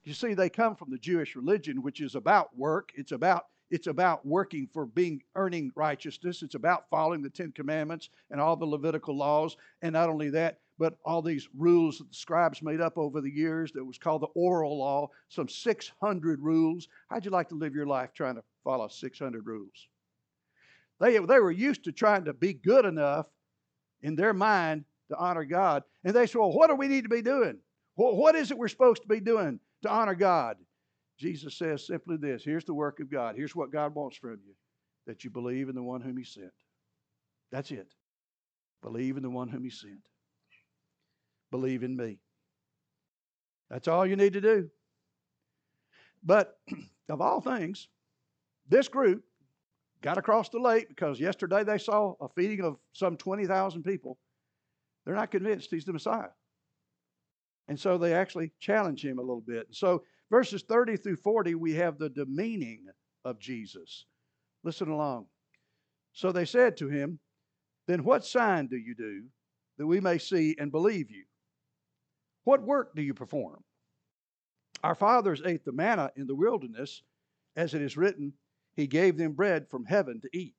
You see, they come from the Jewish religion, which is about work. It's about working for earning righteousness. It's about following the Ten Commandments and all the Levitical laws. And not only that, but all these rules that the scribes made up over the years that was called the oral law, some 600 rules. How'd you like to live your life trying to follow 600 rules? They were used to trying to be good enough in their mind to honor God. And they said, well, what do we need to be doing? What is it we're supposed to be doing to honor God? Jesus says simply this: here's the work of God. Here's what God wants from you: that you believe in the one whom He sent. That's it. Believe in the one whom He sent. Believe in me. That's all you need to do. But of all things, this group got across the lake because yesterday they saw a feeding of some 20,000 people. They're not convinced He's the Messiah. And so they actually challenge Him a little bit. So verses 30 through 40, we have the demeaning of Jesus. Listen along. So they said to Him, then what sign do you do that we may see and believe you? What work do you perform? Our fathers ate the manna in the wilderness, as it is written, He gave them bread from heaven to eat.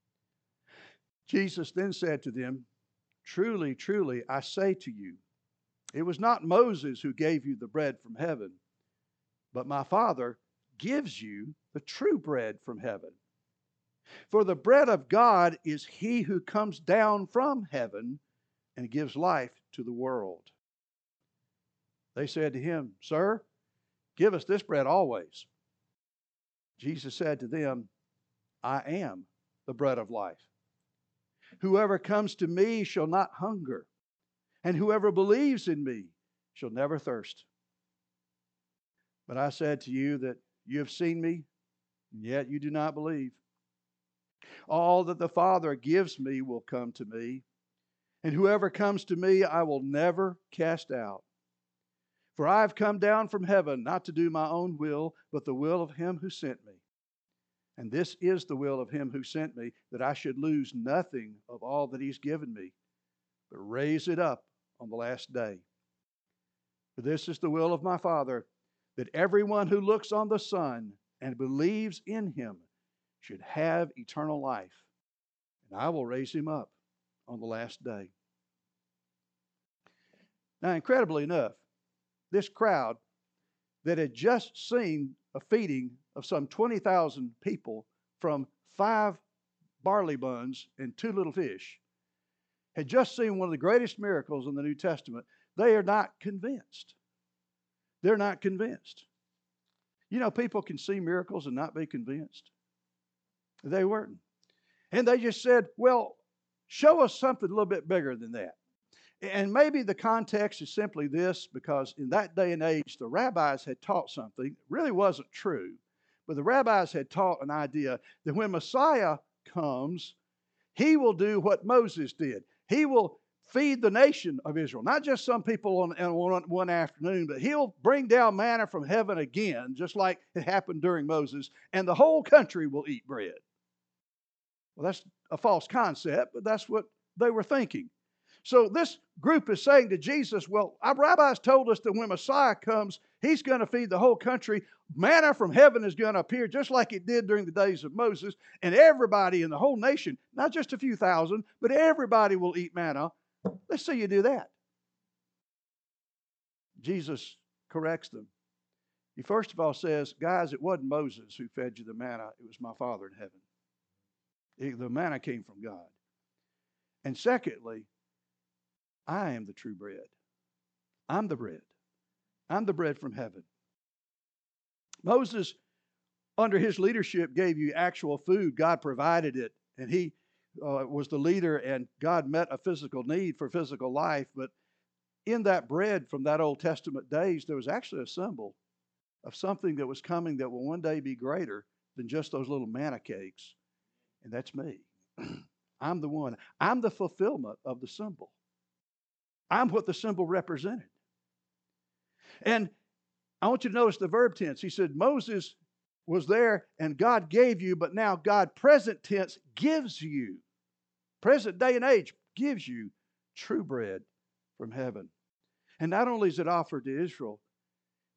Jesus then said to them, truly, truly, I say to you, it was not Moses who gave you the bread from heaven, but my Father gives you the true bread from heaven. For the bread of God is He who comes down from heaven and gives life to the world. They said to Him, Sir, give us this bread always. Jesus said to them, I am the bread of life. Whoever comes to me shall not hunger, and whoever believes in me shall never thirst. But I said to you that you have seen me, and yet you do not believe. All that the Father gives me will come to me, and whoever comes to me I will never cast out. For I have come down from heaven not to do my own will, but the will of Him who sent me. And this is the will of Him who sent me, that I should lose nothing of all that He's given me, but raise it up on the last day. For this is the will of my Father, that everyone who looks on the Son and believes in Him should have eternal life, and I will raise him up on the last day. Now, incredibly enough, this crowd that had just seen a feeding of some 20,000 people from 5 barley buns and 2 little fish had just seen one of the greatest miracles in the New Testament. They are not convinced. They're not convinced. You know, people can see miracles and not be convinced. They weren't. And they just said, well, show us something a little bit bigger than that. And maybe the context is simply this, because in that day and age, the rabbis had taught something that really wasn't true. But the rabbis had taught an idea that when Messiah comes, He will do what Moses did. He will feed the nation of Israel, not just some people on one afternoon, but He'll bring down manna from heaven again, just like it happened during Moses, and the whole country will eat bread. Well, that's a false concept, but that's what they were thinking. So this group is saying to Jesus, well, our rabbis told us that when Messiah comes, He's going to feed the whole country. Manna from heaven is going to appear just like it did during the days of Moses, and everybody in the whole nation, not just a few thousand, but everybody will eat manna. Let's see you do that. Jesus corrects them. He first of all says, guys, it wasn't Moses who fed you the manna. It was my Father in heaven. The manna came from God. And secondly, I am the true bread. I'm the bread. I'm the bread from heaven. Moses, under his leadership, gave you actual food. God provided it, and he was the leader, and God met a physical need for physical life. But in that bread from that Old Testament days, there was actually a symbol of something that was coming that will one day be greater than just those little manna cakes. And that's me. I'm the one. I'm the fulfillment of the symbol. I'm what the symbol represented. And I want you to notice the verb tense. He said, Moses was there and God gave you, but now God, present tense, gives you. Present day and age gives you true bread from heaven. And not only is it offered to Israel,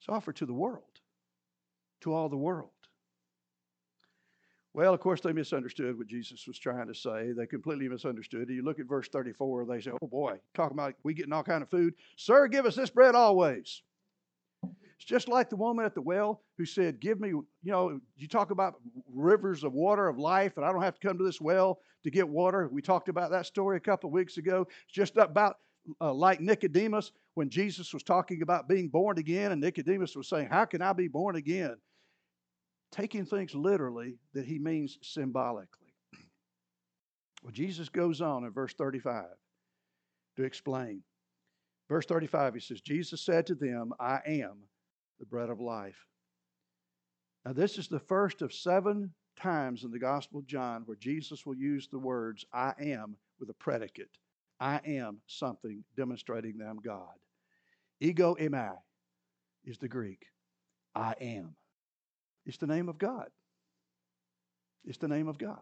It's offered to the world, to all the world. Well, of course, they misunderstood what Jesus was trying to say. They completely misunderstood. You look at verse 34, they say, oh boy, talking about we getting all kind of food. Sir, give us this bread always. It's just like the woman at the well who said, give me, you talk about rivers of water of life, and I don't have to come to this well to get water. We talked about that story a couple of weeks ago. It's just about like Nicodemus when Jesus was talking about being born again, and Nicodemus was saying, how can I be born again? Taking things literally that he means symbolically. Well, Jesus goes on in verse 35 to explain. Verse 35, he says, Jesus said to them, I am the bread of life. Now, this is the first of 7 times in the Gospel of John where Jesus will use the words, I am, with a predicate. I am something demonstrating that I'm God. Ego eimi is the Greek. I am. It's the name of God. It's the name of God.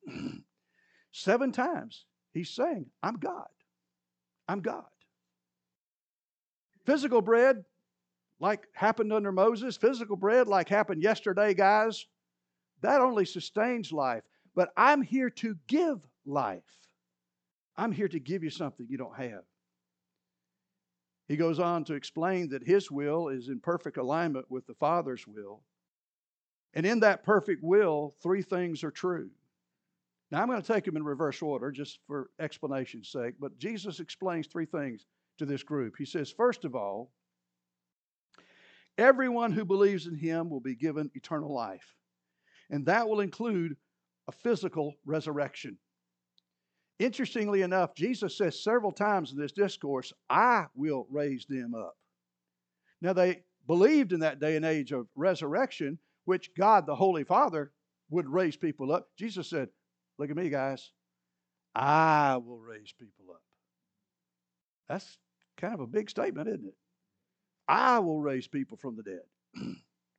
7 times he's saying, I'm God. I'm God. Physical bread, like happened under Moses, physical bread, like happened yesterday, guys, that only sustains life. But I'm here to give life. I'm here to give you something you don't have. He goes on to explain that his will is in perfect alignment with the Father's will. And in that perfect will, 3 things are true. Now, I'm going to take them in reverse order just for explanation's sake, but Jesus explains 3 things to this group. He says, first of all, everyone who believes in him will be given eternal life. And that will include a physical resurrection. Interestingly enough, Jesus says several times in this discourse, I will raise them up. Now, they believed in that day and age of resurrection, which God, the Holy Father, would raise people up. Jesus said, look at me, guys. I will raise people up. That's kind of a big statement, isn't it? I will raise people from the dead.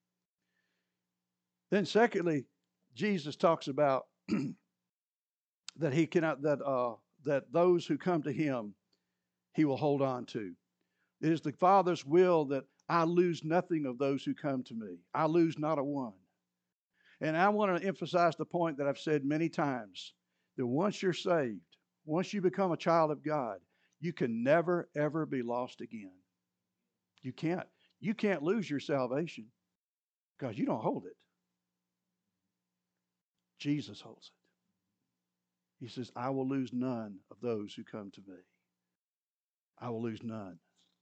Then secondly, Jesus talks about that he cannot, that those who come to him, he will hold on to. It is the Father's will that I lose nothing of those who come to me. I lose not a one. And I want to emphasize the point that I've said many times, that once you're saved, once you become a child of God, you can never, ever be lost again. You can't. You can't lose your salvation because you don't hold it. Jesus holds it. He says, I will lose none of those who come to me. I will lose none.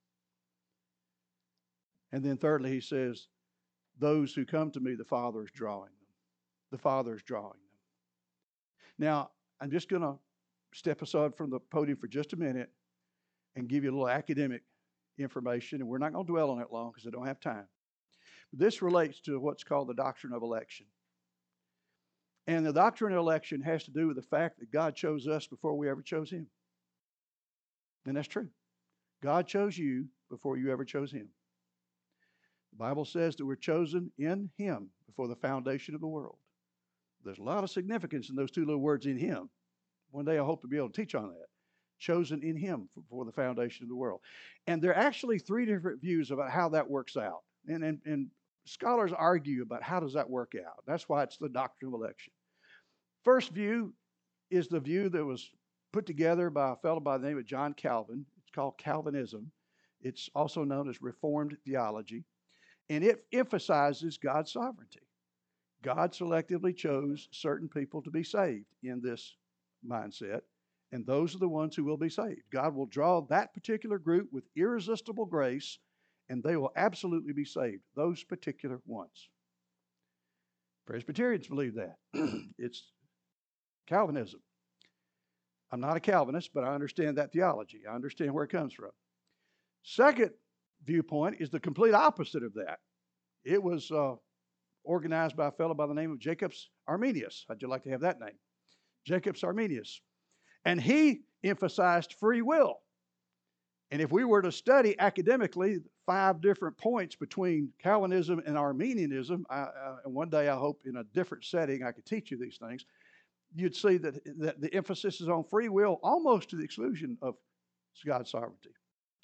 And then thirdly, he says, those who come to me, the Father is drawing them. The Father is drawing them. Now, I'm just going to step aside from the podium for just a minute and give you a little academic information, and we're not going to dwell on it long because I don't have time. This relates to what's called the doctrine of election. And the doctrine of election has to do with the fact that God chose us before we ever chose him. And that's true. God chose you before you ever chose him. The Bible says that we're chosen in him before the foundation of the world. There's a lot of significance in those 2 little words, in him. One day I hope to be able to teach on that. Chosen in him before the foundation of the world. And there are actually 3 different views about how that works out. And scholars argue about how does that work out. That's why it's the doctrine of election. First view is the view that was put together by a fellow by the name of John Calvin. It's called Calvinism. It's also known as Reformed theology. And it emphasizes God's sovereignty. God selectively chose certain people to be saved in this mindset, and those are the ones who will be saved. God will draw that particular group with irresistible grace, and they will absolutely be saved, those particular ones. Presbyterians believe that. It's Calvinism. I'm not a Calvinist, but I understand that theology. I understand where it comes from. Second viewpoint is the complete opposite of that. It was organized by a fellow by the name of Jacobus Arminius. How'd you like to have that name? Jacobus Arminius. And he emphasized free will. And if we were to study academically 5 different points between Calvinism and Arminianism, and one day I hope in a different setting I could teach you these things, you'd see that the emphasis is on free will almost to the exclusion of God's sovereignty.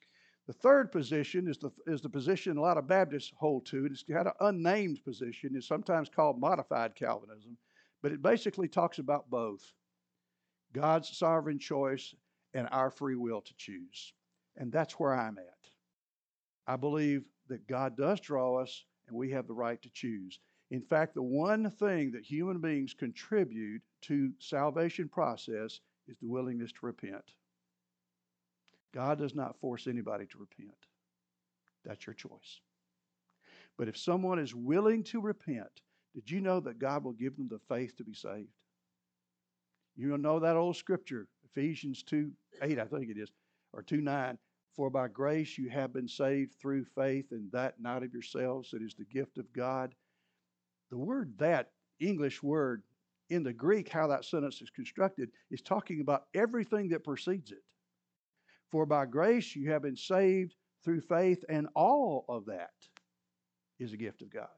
The third position is the position a lot of Baptists hold to. It's got an unnamed position. It's sometimes called modified Calvinism, but it basically talks about both God's sovereign choice and our free will to choose. And that's where I'm at. I believe that God does draw us and we have the right to choose. In fact, the one thing that human beings contribute to salvation process is the willingness to repent. God does not force anybody to repent. That's your choice. But if someone is willing to repent, did you know that God will give them the faith to be saved? You know that old scripture, Ephesians 2:8, I think it is, or 2:9. For by grace you have been saved through faith, and that not of yourselves, it is the gift of God. The word that, English word, in the Greek, how that sentence is constructed, is talking about everything that precedes it. For by grace you have been saved through faith, and all of that is a gift of God.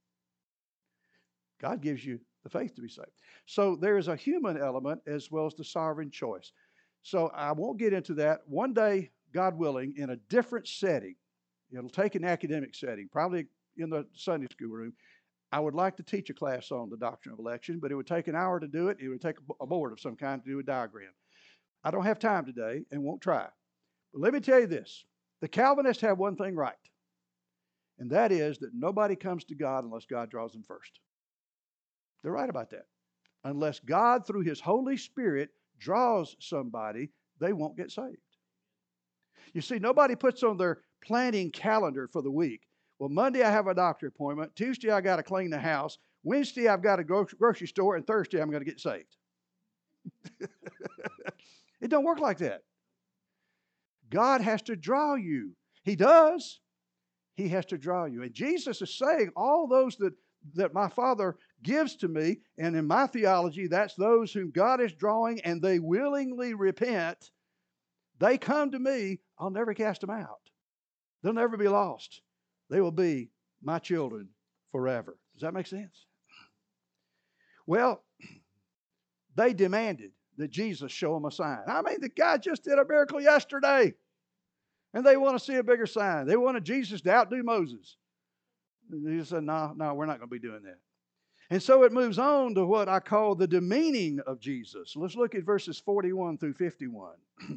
God gives you the faith to be saved. So there is a human element as well as the sovereign choice. So I won't get into that. One day, God willing, in a different setting, it'll take an academic setting, probably in the Sunday school room. I would like to teach a class on the doctrine of election, but it would take an hour to do it. It would take a board of some kind to do a diagram. I don't have time today and won't try. But let me tell you this. The Calvinists have one thing right, and that is that nobody comes to God unless God draws them first. They're right about that. Unless God, through His Holy Spirit, draws somebody, they won't get saved. You see, nobody puts on their planning calendar for the week. Well, Monday I have a doctor appointment. Tuesday I got to clean the house. Wednesday I've got to go to the grocery store. And Thursday I'm going to get saved. It don't work like that. God has to draw you. He does. He has to draw you. And Jesus is saying, all those that my Father gives to me, and in my theology, that's those whom God is drawing and they willingly repent. They come to me, I'll never cast them out. They'll never be lost. They will be my children forever. Does that make sense? Well, they demanded that Jesus show them a sign. I mean, the guy just did a miracle yesterday, and they want to see a bigger sign. They wanted Jesus to outdo Moses. And he said, no, we're not going to be doing that. And so it moves on to what I call the demeaning of Jesus. Let's look at verses 41 through 51.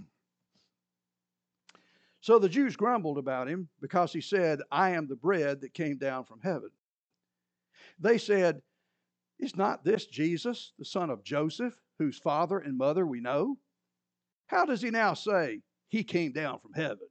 So the Jews grumbled about him because he said, I am the bread that came down from heaven. They said, is not this Jesus, the son of Joseph, whose father and mother we know? How does he now say, he came down from heaven?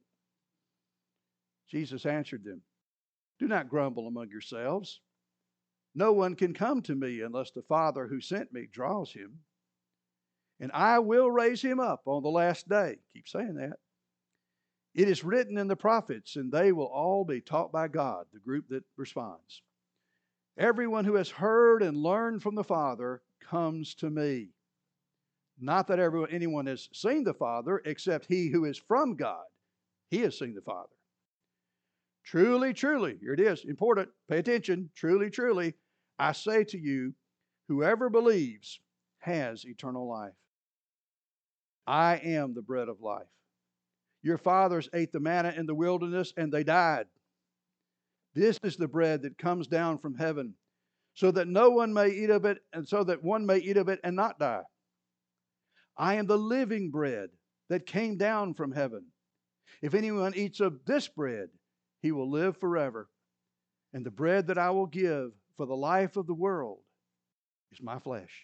Jesus answered them, do not grumble among yourselves. No one can come to me unless the Father who sent me draws him. And I will raise him up on the last day. Keep saying that. It is written in the prophets, and they will all be taught by God, the group that responds. Everyone who has heard and learned from the Father comes to me. Not that anyone has seen the Father, except he who is from God. He has seen the Father. Truly, truly, here it is, important, pay attention. Truly, truly, I say to you, whoever believes has eternal life. I am the bread of life. Your fathers ate the manna in the wilderness, and they died. This is the bread that comes down from heaven, so that no one may eat of it, and so that one may eat of it and not die. I am the living bread that came down from heaven. If anyone eats of this bread, he will live forever. And the bread that I will give for the life of the world is my flesh.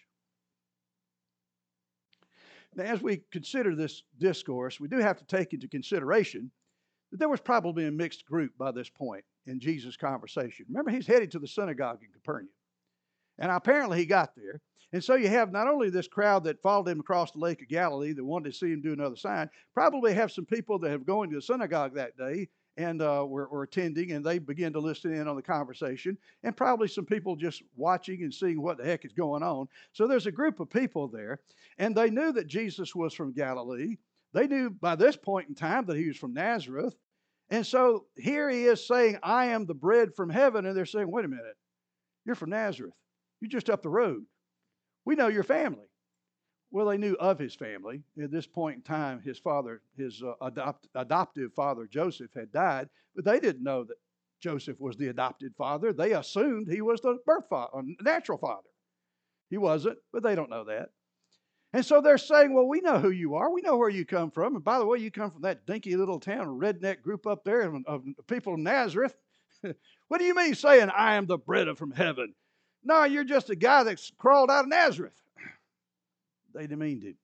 Now, as we consider this discourse, we do have to take into consideration that there was probably a mixed group by this point in Jesus' conversation. Remember, he's headed to the synagogue in Capernaum. And apparently he got there. And so you have not only this crowd that followed him across the Lake of Galilee that wanted to see him do another sign, probably have some people that have gone to the synagogue that day and were attending, and they began to listen in on the conversation, and probably some people just watching and seeing what the heck is going on. So there's a group of people there, and they knew that Jesus was from Galilee. They knew by this point in time that he was from Nazareth. And so here he is saying, I am the bread from heaven, and they're saying, wait a minute, you're from Nazareth. You're just up the road. We know your family. Well, they knew of his family. At this point in time, his father, his adoptive father, Joseph, had died, but they didn't know that Joseph was the adopted father. They assumed he was the birth father, natural father. He wasn't, but they don't know that. And so they're saying, well, we know who you are. We know where you come from. And by the way, you come from that dinky little town, redneck group up there of people of Nazareth. What do you mean saying, I am the bread from heaven? No, you're just a guy that's crawled out of Nazareth. They demeaned him.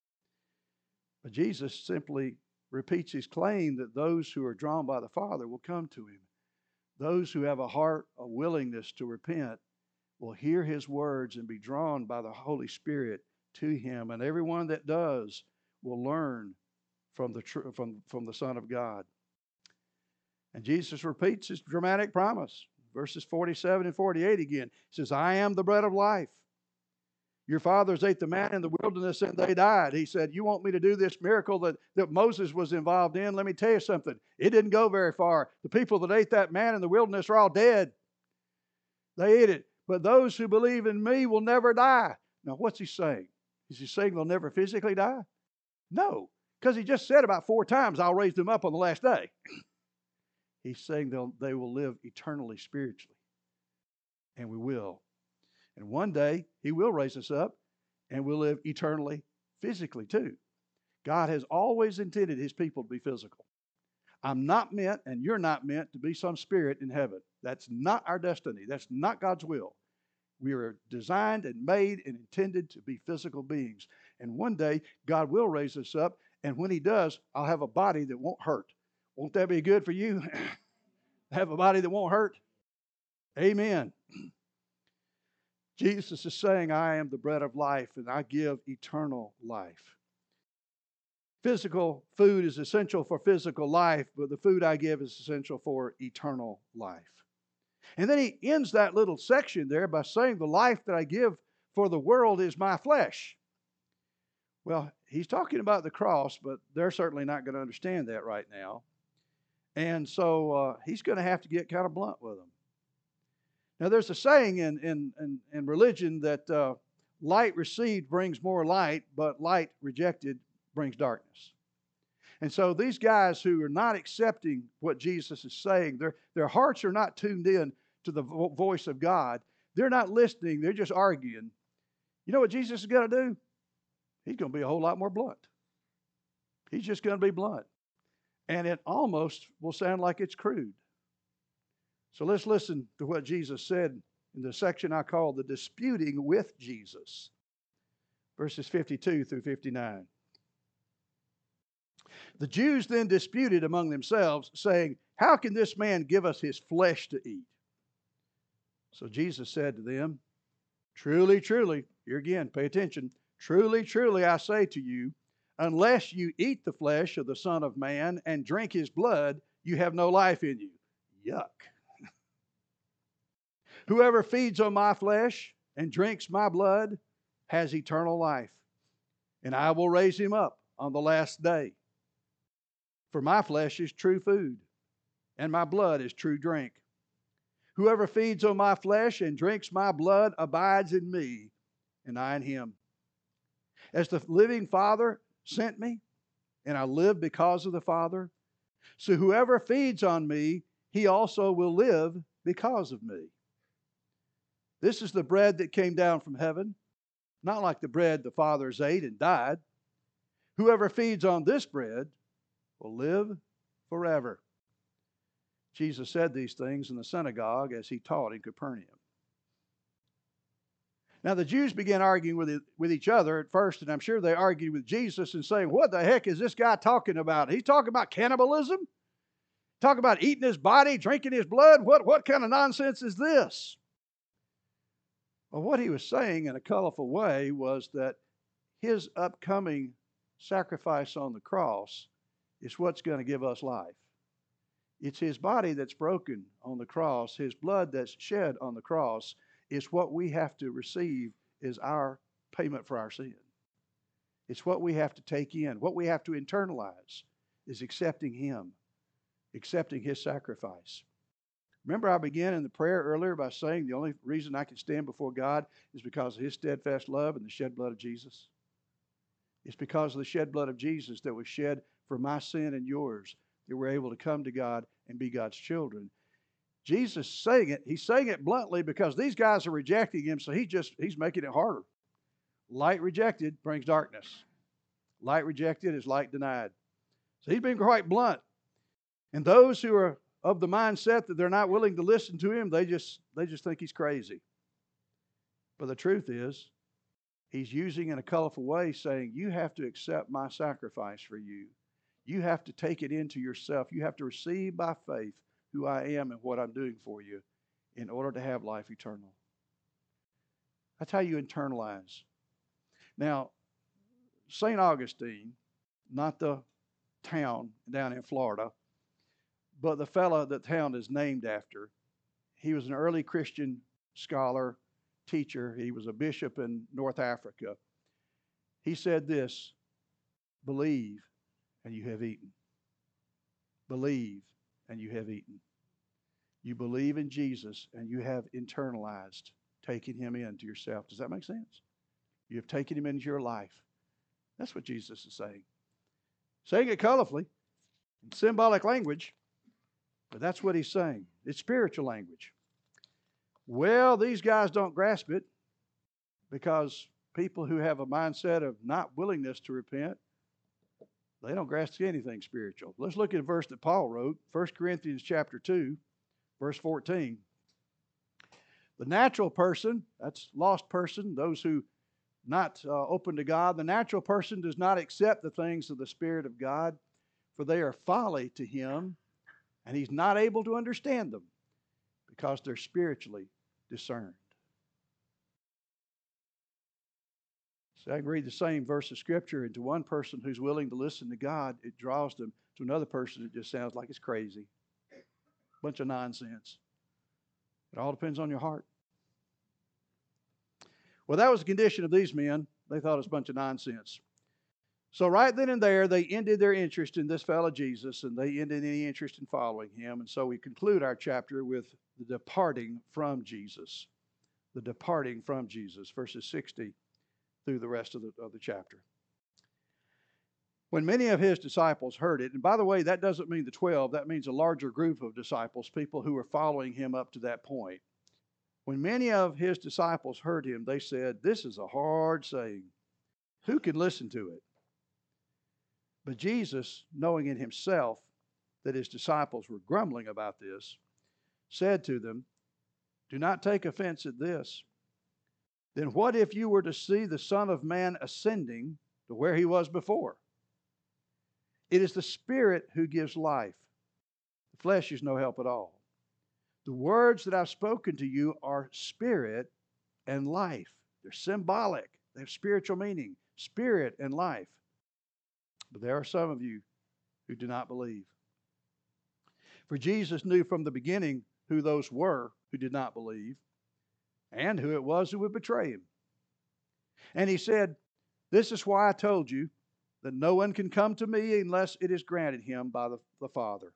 But Jesus simply repeats his claim that those who are drawn by the Father will come to him. Those who have a heart, a willingness to repent, will hear his words and be drawn by the Holy Spirit to him. And everyone that does will learn from the Son of God. And Jesus repeats his dramatic promise. Verses 47 and 48 again. He says, I am the bread of life. Your fathers ate the manna in the wilderness and they died. He said, you want me to do this miracle that Moses was involved in? Let me tell you something. It didn't go very far. The people that ate that manna in the wilderness are all dead. They ate it. But those who believe in me will never die. Now, what's he saying? Is he saying they'll never physically die? No, because he just said about 4 times, I'll raise them up on the last day. He's saying they will live eternally spiritually. And we will. And one day, he will raise us up, and we'll live eternally physically too. God has always intended his people to be physical. I'm not meant, and you're not meant to be some spirit in heaven. That's not our destiny. That's not God's will. We are designed and made and intended to be physical beings. And one day, God will raise us up, and when he does, I'll have a body that won't hurt. Won't that be good for you? Have a body that won't hurt? Amen. Jesus is saying, I am the bread of life, and I give eternal life. Physical food is essential for physical life, but the food I give is essential for eternal life. And then he ends that little section there by saying, the life that I give for the world is my flesh. Well, he's talking about the cross, but they're certainly not going to understand that right now. And so he's going to have to get kind of blunt with them. Now, there's a saying in religion that light received brings more light, but light rejected brings darkness. And so these guys who are not accepting what Jesus is saying, their hearts are not tuned in to the voice of God. They're not listening. They're just arguing. You know what Jesus is going to do? He's going to be a whole lot more blunt. He's just going to be blunt. And it almost will sound like it's crude. So let's listen to what Jesus said in the section I call the disputing with Jesus. Verses 52 through 59. The Jews then disputed among themselves, saying, how can this man give us his flesh to eat? So Jesus said to them, truly, truly, here again, pay attention. Truly, truly, I say to you, unless you eat the flesh of the Son of Man and drink his blood, you have no life in you. Yuck. Whoever feeds on my flesh and drinks my blood has eternal life, and I will raise him up on the last day. For my flesh is true food, and my blood is true drink. Whoever feeds on my flesh and drinks my blood abides in me, and I in him. As the living Father sent me, and I live because of the Father, so whoever feeds on me, he also will live because of me. This is the bread that came down from heaven, not like the bread the fathers ate and died. Whoever feeds on this bread will live forever. Jesus said these things in the synagogue as he taught in Capernaum. Now the Jews began arguing with each other at first, and I'm sure they argued with Jesus and saying, what the heck is this guy talking about? He's talking about cannibalism? Talking about eating his body, drinking his blood? What kind of nonsense is this? Well, what he was saying in a colorful way was that his upcoming sacrifice on the cross is what's going to give us life. It's his body that's broken on the cross, his blood that's shed on the cross is what we have to receive as our payment for our sin. It's what we have to take in. What we have to internalize is accepting him, accepting his sacrifice. Remember, I began in the prayer earlier by saying the only reason I can stand before God is because of his steadfast love and the shed blood of Jesus. It's because of the shed blood of Jesus that was shed for my sin and yours that we're able to come to God and be God's children. Jesus saying it, he's saying it bluntly because these guys are rejecting him, so he's making it harder. Light rejected brings darkness. Light rejected is light denied. So he's been quite blunt. And those who are of the mindset that they're not willing to listen to him, they just think he's crazy. But the truth is, he's using in a colorful way saying, you have to accept my sacrifice for you. You have to take it into yourself. You have to receive by faith who I am and what I'm doing for you in order to have life eternal. That's how you internalize. Now, St. Augustine, not the town down in Florida, but the fellow that town is named after, he was an early Christian scholar, teacher. He was a bishop in North Africa. He said this, believe and you have eaten. Believe and you have eaten. You believe in Jesus and you have internalized, taking him into yourself. Does that make sense? You have taken him into your life. That's what Jesus is saying. Saying it colorfully, in symbolic language, but that's what he's saying. It's spiritual language. Well, these guys don't grasp it because people who have a mindset of not willingness to repent, they don't grasp anything spiritual. Let's look at a verse that Paul wrote, 1 Corinthians chapter 2, verse 14. The natural person, that's lost person, those who not open to God, the natural person does not accept the things of the Spirit of God, for they are folly to him, and he's not able to understand them because they're spiritually discerned. So I can read the same verse of Scripture, and to one person who's willing to listen to God, it draws them. To another person, it just sounds like it's crazy. Bunch of nonsense. It all depends on your heart. Well, that was the condition of these men. They thought it was a bunch of nonsense. So right then and there, they ended their interest in this fellow Jesus, and they ended any interest in following him. And so we conclude our chapter with the departing from Jesus. The departing from Jesus, verses 60 through the rest of the chapter. When many of his disciples heard it, and by the way, that doesn't mean the 12, that means a larger group of disciples, people who were following him up to that point. When many of his disciples heard him, they said, this is a hard saying. Who can listen to it? But Jesus, knowing in himself that his disciples were grumbling about this, said to them, do not take offense at this. Then what if you were to see the Son of Man ascending to where he was before? It is the Spirit who gives life. The flesh is no help at all. The words that I've spoken to you are spirit and life. They're symbolic. They have spiritual meaning. Spirit and life. But there are some of you who do not believe. For Jesus knew from the beginning who those were who did not believe and who it was who would betray him. And he said, this is why I told you that no one can come to me unless it is granted him by the Father.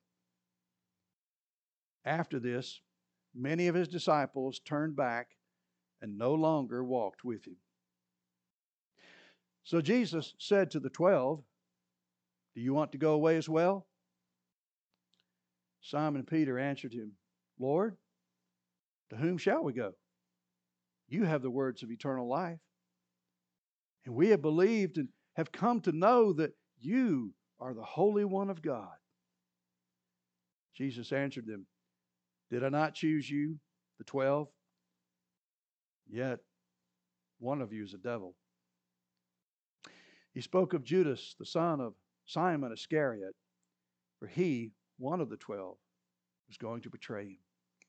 After this, many of his disciples turned back and no longer walked with him. So Jesus said to the 12, do you want to go away as well? Simon Peter answered him, Lord, to whom shall we go? You have the words of eternal life. And we have believed and have come to know that you are the Holy One of God. Jesus answered them, did I not choose you, the 12? Yet one of you is a devil. He spoke of Judas, the son of Simon Iscariot, for he, one of the 12, was going to betray him.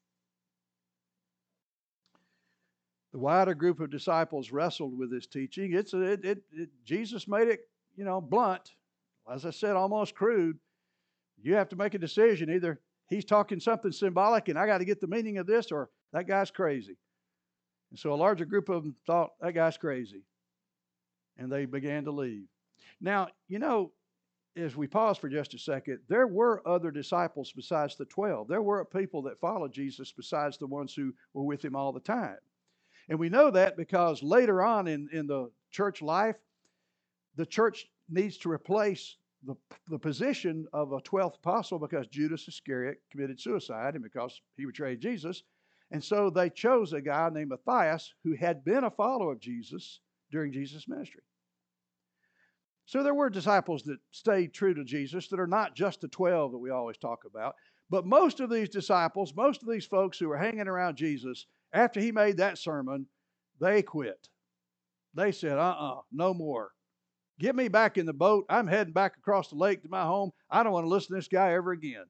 The wider group of disciples wrestled with this teaching. Jesus made it, blunt. As I said, almost crude. You have to make a decision. Either he's talking something symbolic and I got to get the meaning of this, or that guy's crazy. And so a larger group of them thought, that guy's crazy. And they began to leave. Now, as we pause for just a second, there were other disciples besides the 12. There were people that followed Jesus besides the ones who were with him all the time. And we know that because later on in the church life, the church needs to replace the position of a 12th apostle because Judas Iscariot committed suicide and because he betrayed Jesus. And so they chose a guy named Matthias who had been a follower of Jesus during Jesus' ministry. So there were disciples that stayed true to Jesus that are not just the 12 that we always talk about. But most of these disciples, most of these folks who were hanging around Jesus, after he made that sermon, they quit. They said, no more. Get me back in the boat. I'm heading back across the lake to my home. I don't want to listen to this guy ever again.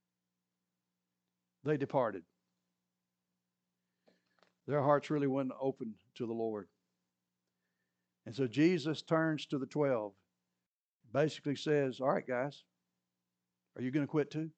They departed. Their hearts really weren't open to the Lord. And so Jesus turns to the 12, basically says, all right, guys, are you going to quit too?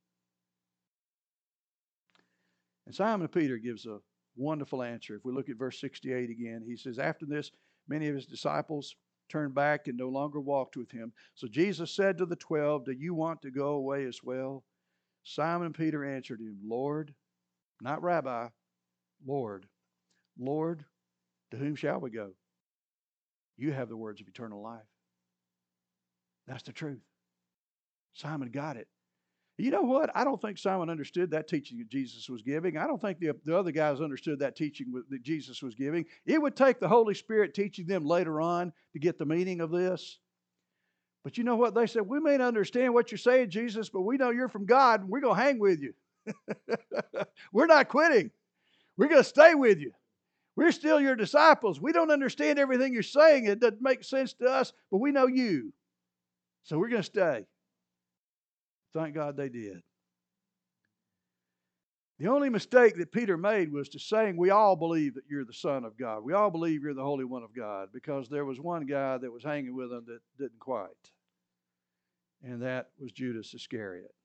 And Simon Peter gives a wonderful answer. If we look at verse 68 again, he says, after this, many of his disciples turned back and no longer walked with him. So Jesus said to the 12, do you want to go away as well? Simon Peter answered him, Lord, not Rabbi, Lord. Lord, to whom shall we go? You have the words of eternal life. That's the truth. Simon got it. You know what? I don't think Simon understood that teaching that Jesus was giving. I don't think the other guys understood that teaching that Jesus was giving. It would take the Holy Spirit teaching them later on to get the meaning of this. But you know what? They said, we may not understand what you're saying, Jesus, but we know you're from God, and we're going to hang with you. We're not quitting. We're going to stay with you. We're still your disciples. We don't understand everything you're saying. It doesn't make sense to us, but we know you. So we're going to stay. Thank God they did. The only mistake that Peter made was to saying we all believe that you're the Son of God. We all believe you're the Holy One of God, because there was one guy that was hanging with him that didn't quite. And that was Judas Iscariot.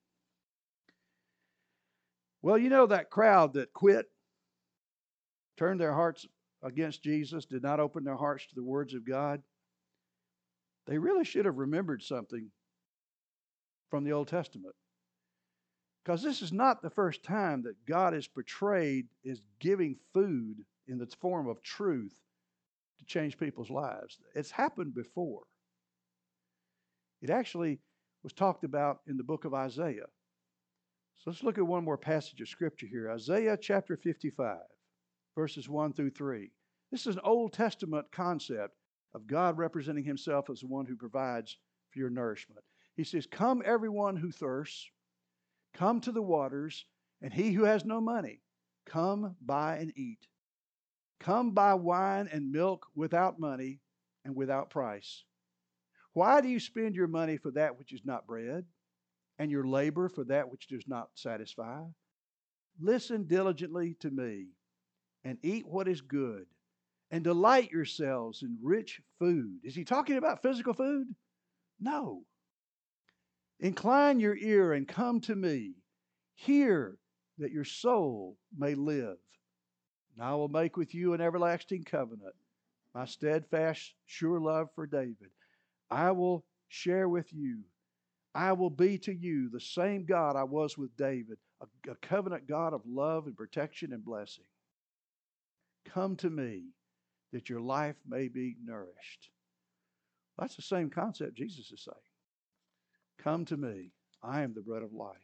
Well, you know that crowd that quit, turned their hearts against Jesus, did not open their hearts to the words of God. They really should have remembered something from the Old Testament. Because this is not the first time that God is portrayed as giving food in the form of truth to change people's lives. It's happened before. It actually was talked about in the book of Isaiah. So let's look at one more passage of Scripture here. Isaiah chapter 55, verses 1 through 3. This is an Old Testament concept of God representing himself as the one who provides for your nourishment. He says, come everyone who thirsts, come to the waters, and he who has no money, come buy and eat. Come buy wine and milk without money and without price. Why do you spend your money for that which is not bread, and your labor for that which does not satisfy? Listen diligently to me, and eat what is good, and delight yourselves in rich food. Is he talking about physical food? No. Incline your ear and come to me. Hear that your soul may live. And I will make with you an everlasting covenant, my steadfast, sure love for David. I will share with you. I will be to you the same God I was with David, a covenant God of love and protection and blessing. Come to me that your life may be nourished. That's the same concept Jesus is saying. Come to me. I am the bread of life.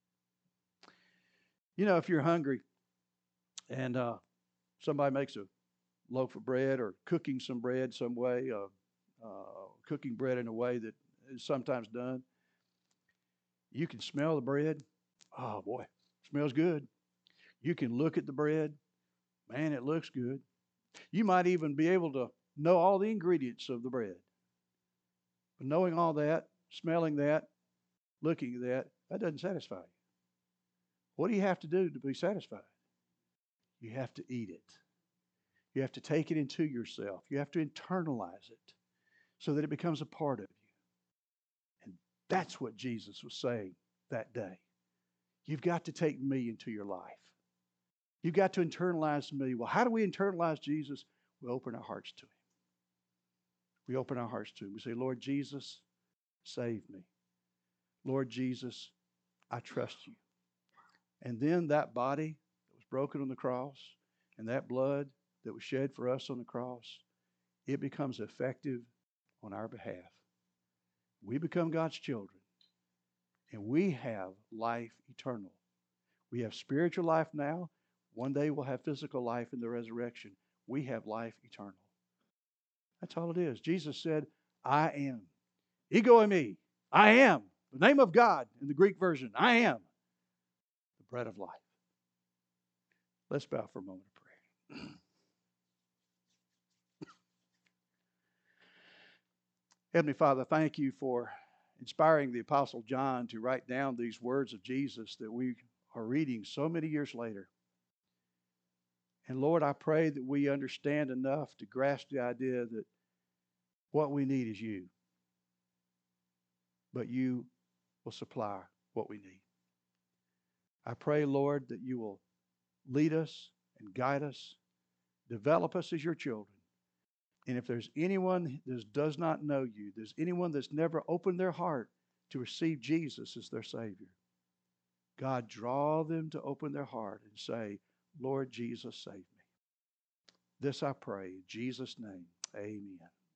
You know, if you're hungry and somebody makes a loaf of bread or cooking some bread some way, cooking bread in a way that is sometimes done, you can smell the bread. Oh, boy, smells good. You can look at the bread. Man, it looks good. You might even be able to know all the ingredients of the bread. But knowing all that, smelling that, looking at that, that doesn't satisfy you. What do you have to do to be satisfied? You have to eat it. You have to take it into yourself. You have to internalize it so that it becomes a part of you. And that's what Jesus was saying that day. You've got to take me into your life. You've got to internalize me. Well, how do we internalize Jesus? We open our hearts to him. We open our hearts to him. We say, Lord Jesus, save me. Lord Jesus, I trust you. And then that body that was broken on the cross and that blood that was shed for us on the cross, it becomes effective on our behalf. We become God's children, and we have life eternal. We have spiritual life now. One day we'll have physical life in the resurrection. We have life eternal. That's all it is. Jesus said, I am. Ego eimi. I am. The name of God in the Greek version. I am the bread of life. Let's bow for a moment of prayer. Heavenly Father, thank you for inspiring the Apostle John to write down these words of Jesus that we are reading so many years later. And Lord, I pray that we understand enough to grasp the idea that what we need is you. But you will supply what we need. I pray, Lord, that you will lead us and guide us, develop us as your children. And if there's anyone that does not know you, there's anyone that's never opened their heart to receive Jesus as their Savior, God, draw them to open their heart and say, Lord Jesus, save me. This I pray in Jesus' name. Amen.